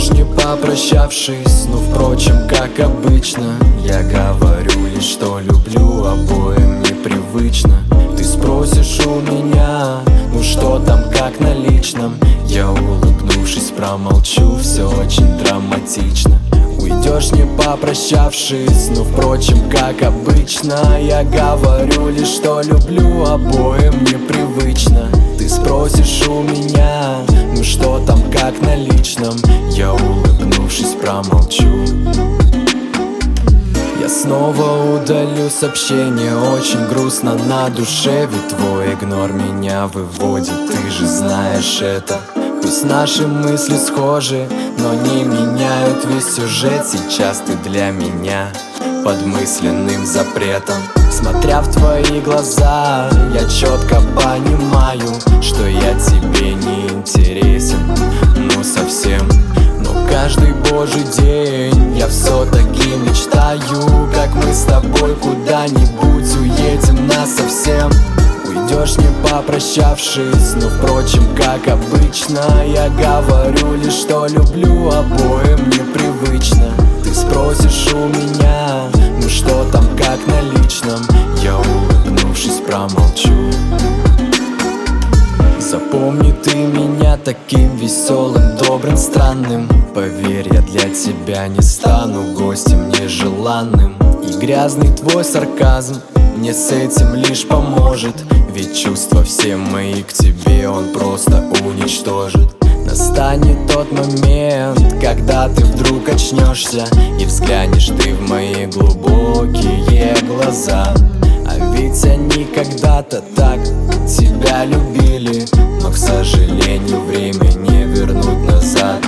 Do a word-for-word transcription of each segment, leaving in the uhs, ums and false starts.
Уйдешь не попрощавшись, но впрочем, как обычно. Я говорю лишь, что люблю, обоим непривычно. Ты спросишь у меня, ну что там, как на личном. Я, улыбнувшись, промолчу, все очень драматично. Уйдешь не попрощавшись, но впрочем, как обычно. Я говорю лишь, что люблю, обоим непривычно. Ты спросишь у меня, ну что там, как на личном. Я, улыбнувшись, промолчу. Я снова удалю сообщение, очень грустно на душе. Ведь твой игнор меня выводит, ты же знаешь это. Пусть наши мысли схожи, но не меняют весь сюжет. Сейчас ты для меня под мысленным запретом. Смотря в твои глаза, я четко понимаю, что я тебе не интересен, ну совсем. Но каждый божий день я все-таки мечтаю, как мы с тобой куда-нибудь уедем насовсем. Уйдешь не попрощавшись, но впрочем, как обычно. Я говорю лишь, что люблю, обоим непривычно. Ты спросишь у меня, ну что там, как на личном. Я, улыбнувшись, промолчу. Запомни ты меня таким веселым, добрым, странным. Поверь, я для тебя не стану гостем нежеланным. И грязный твой сарказм мне с этим лишь поможет. Ведь чувства все мои к тебе он просто уничтожит. Настанет тот момент, когда ты вдруг очнешься и взглянешь ты в мои глубокие глаза. А ведь они когда-то так тебя любили, но, к сожалению, время не вернуть назад.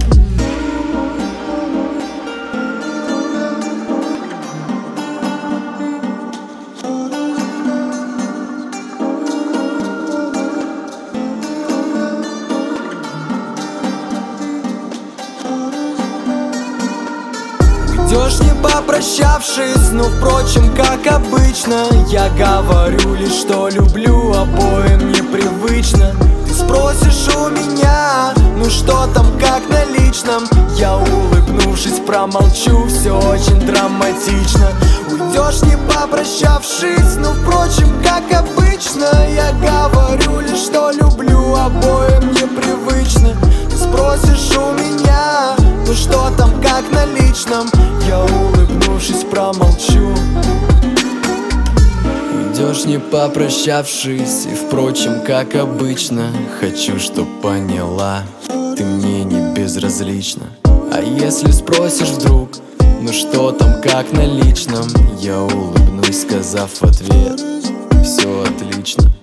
Уйдешь не попрощавшись, но впрочем, как обычно. Я говорю лишь, что люблю, обоим непривычно. Ты спросишь у меня, ну что там, как на личном. Я, улыбнувшись, промолчу, все очень драматично. Уйдешь не попрощавшись, но впрочем, как обычно. Я говорю лишь, что люблю, обоим непривычно. Ты спросишь у меня, ну что там, как на личном. Я, улыбнувшись, промолчу. Уйдешь не попрощавшись, и впрочем, как обычно. Хочу, чтоб поняла, ты мне не безразлична. А если спросишь вдруг, ну что там, как на личном. Я улыбнусь, сказав в ответ: все отлично.